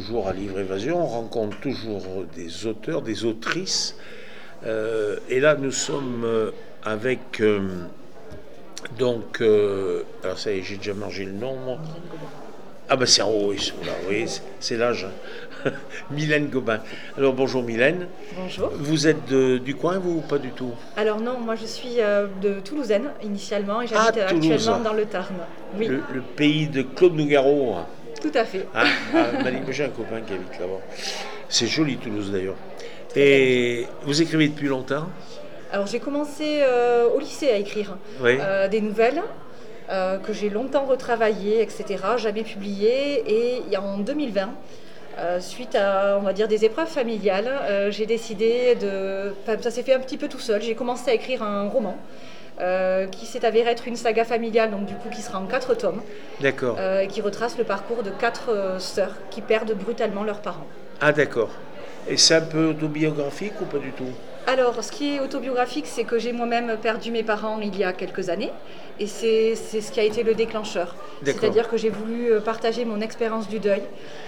toujours à Livre Évasion, on rencontre toujours des auteurs, des autrices. Et là, nous sommes avec... alors ça y est, j'ai déjà mangé le nom, moi. Ah ben c'est en haut, oui, c'est l'âge. Mylène Gobin. Alors bonjour Mylène. Bonjour. Vous êtes du coin, vous, ou pas du tout? Alors non, moi je suis de Toulousaine initialement et j'habite actuellement dans le Tarn. Oui. Le pays de Claude Nougaro. Tout à fait. J'ai un copain qui habite là-bas. C'est joli Toulouse d'ailleurs. Et vous écrivez depuis longtemps? Alors j'ai commencé au lycée à écrire des nouvelles que j'ai longtemps retravaillées, etc. Jamais publiées et en 2020, suite à, on va dire, des épreuves familiales, j'ai décidé de... ça s'est fait un petit peu tout seul. J'ai commencé à écrire un roman qui s'est avéré être une saga familiale, donc du coup qui sera en 4 tomes. D'accord. Qui retrace le parcours de 4 sœurs qui perdent brutalement leurs parents. Ah d'accord. Et c'est un peu autobiographique ou pas du tout? Alors, ce qui est autobiographique, c'est que j'ai moi-même perdu mes parents il y a quelques années. Et c'est ce qui a été le déclencheur. C'est-à-dire que j'ai voulu partager mon expérience du deuil,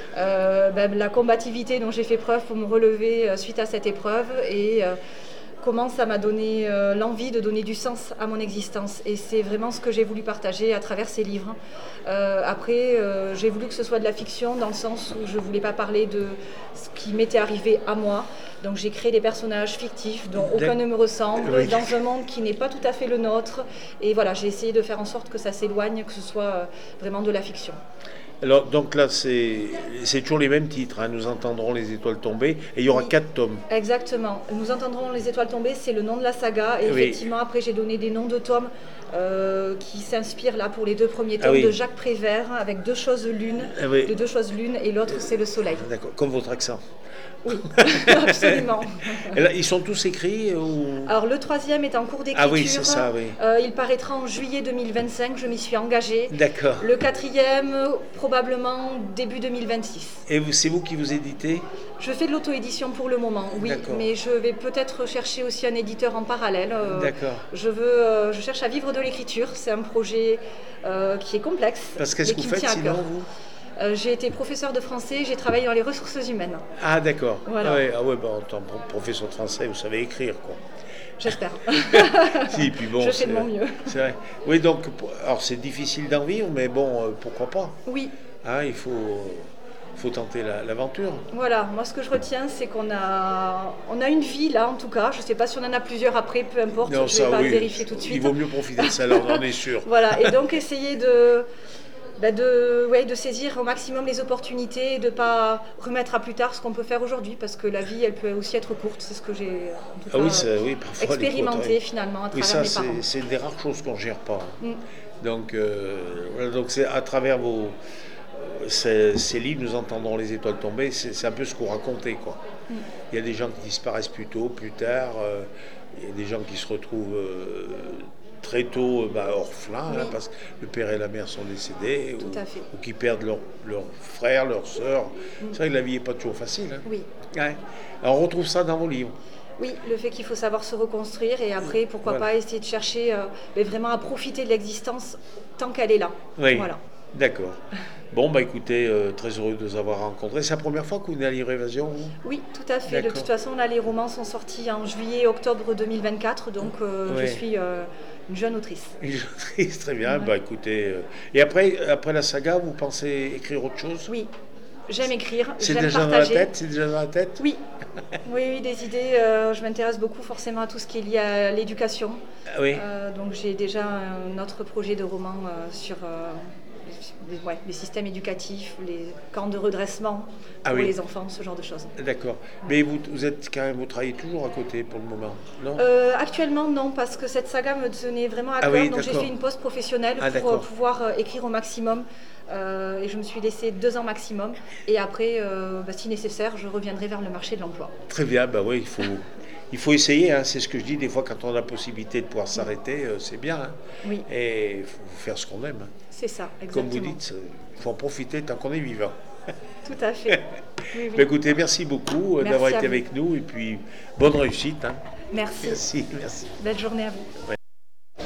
la combativité dont j'ai fait preuve pour me relever suite à cette épreuve et comment ça m'a donné l'envie de donner du sens à mon existence. Et c'est vraiment ce que j'ai voulu partager à travers ces livres. Après, j'ai voulu que ce soit de la fiction dans le sens où je ne voulais pas parler de ce qui m'était arrivé à moi. Donc j'ai créé des personnages fictifs dont aucun ne me ressemble, dans un monde qui n'est pas tout à fait le nôtre. Et voilà, j'ai essayé de faire en sorte que ça s'éloigne, que ce soit vraiment de la fiction. Alors, donc là, c'est toujours les mêmes titres. Hein. Nous entendrons les étoiles tomber. Et il y aura 4 tomes. Exactement. Nous entendrons les étoiles tomber, c'est le nom de la saga. Et effectivement, après, j'ai donné des noms de tomes qui s'inspirent là pour les 2 premiers tomes de Jacques Prévert, avec 2 choses l'une, de 2 choses l'une, et l'autre, c'est le soleil. D'accord, comme votre accent. Oui, absolument. Et là, ils sont tous écrits ou... Alors le 3e est en cours d'écriture. Ah oui, c'est ça, oui. Il paraîtra en juillet 2025, je m'y suis engagée. D'accord. Le 4e, probablement début 2026. Et c'est vous qui vous éditez? Je fais de l'auto-édition pour le moment, oui. Mais je vais peut-être chercher aussi un éditeur en parallèle. D'accord. Je cherche à vivre de l'écriture. C'est un projet qui est complexe. Parce qu'est-ce que vous faites sinon, vous? J'ai été professeur de français, j'ai travaillé dans les ressources humaines. Ah d'accord. Voilà. En tant que professeur de français, vous savez écrire, quoi. J'espère. Si, puis bon, je fais de mon mieux. C'est vrai. Oui, donc, alors c'est difficile d'en vivre, mais bon, pourquoi pas? Oui. Hein, il faut tenter l'aventure. Voilà, moi ce que je retiens, c'est qu'on a une vie là, en tout cas. Je ne sais pas si on en a plusieurs après, peu importe, non, je ne vais pas le vérifier tout de suite. Il vaut mieux profiter de ça, alors on en est sûr. Voilà, et donc essayer de saisir au maximum les opportunités et de ne pas remettre à plus tard ce qu'on peut faire aujourd'hui, parce que la vie, elle peut aussi être courte. C'est ce que j'ai en tout cas expérimenté finalement à travers mes parents. C'est des rares choses qu'on ne gère pas. Donc c'est à travers ces livres, nous entendrons les étoiles tomber, c'est un peu ce que vous racontez, quoi. Il y a des gens qui disparaissent plus tôt, plus tard, il y a des gens qui se retrouvent très tôt orphelins, hein, parce que le père et la mère sont décédés, ou qui perdent leurs frères, leurs sœurs. C'est vrai que la vie n'est pas toujours facile. Hein. Oui. Ouais. Alors on retrouve ça dans vos livres. Oui, le fait qu'il faut savoir se reconstruire et après, pourquoi pas essayer de chercher vraiment à profiter de l'existence tant qu'elle est là. Oui, voilà. D'accord. Bon, écoutez, très heureux de vous avoir rencontré. C'est la première fois que vous venez à Livre Évasion? Oui, tout à fait. De toute façon, là, les romans sont sortis en juillet-octobre 2024, donc je suis une jeune autrice. Une jeune autrice, très bien. Écoutez, et après la saga, vous pensez écrire autre chose? Oui, j'aime écrire, c'est j'aime déjà partager. C'est déjà dans la tête? Oui. Oui, des idées. Je m'intéresse beaucoup forcément à tout ce qui est lié à l'éducation. Oui. Donc j'ai déjà un autre projet de roman sur les systèmes éducatifs, les camps de redressement pour les enfants, ce genre de choses. D'accord. Mais vous travaillez toujours à côté pour le moment, non? Actuellement non, parce que cette saga me tenait vraiment à cœur, donc j'ai fait une pause professionnelle pour pouvoir écrire au maximum. Et je me suis laissé 2 ans maximum. Et après, si nécessaire, je reviendrai vers le marché de l'emploi. Très bien, oui, il faut essayer, hein, c'est ce que je dis. Des fois, quand on a la possibilité de pouvoir s'arrêter, c'est bien. Hein. Oui. Et il faut faire ce qu'on aime. Hein. C'est ça, exactement. Comme vous dites, il faut en profiter tant qu'on est vivant. Tout à fait. Oui. Écoutez, merci beaucoup d'avoir été avec nous. Et puis, bonne réussite. Hein. Merci. Merci. Belle journée à vous. Ouais.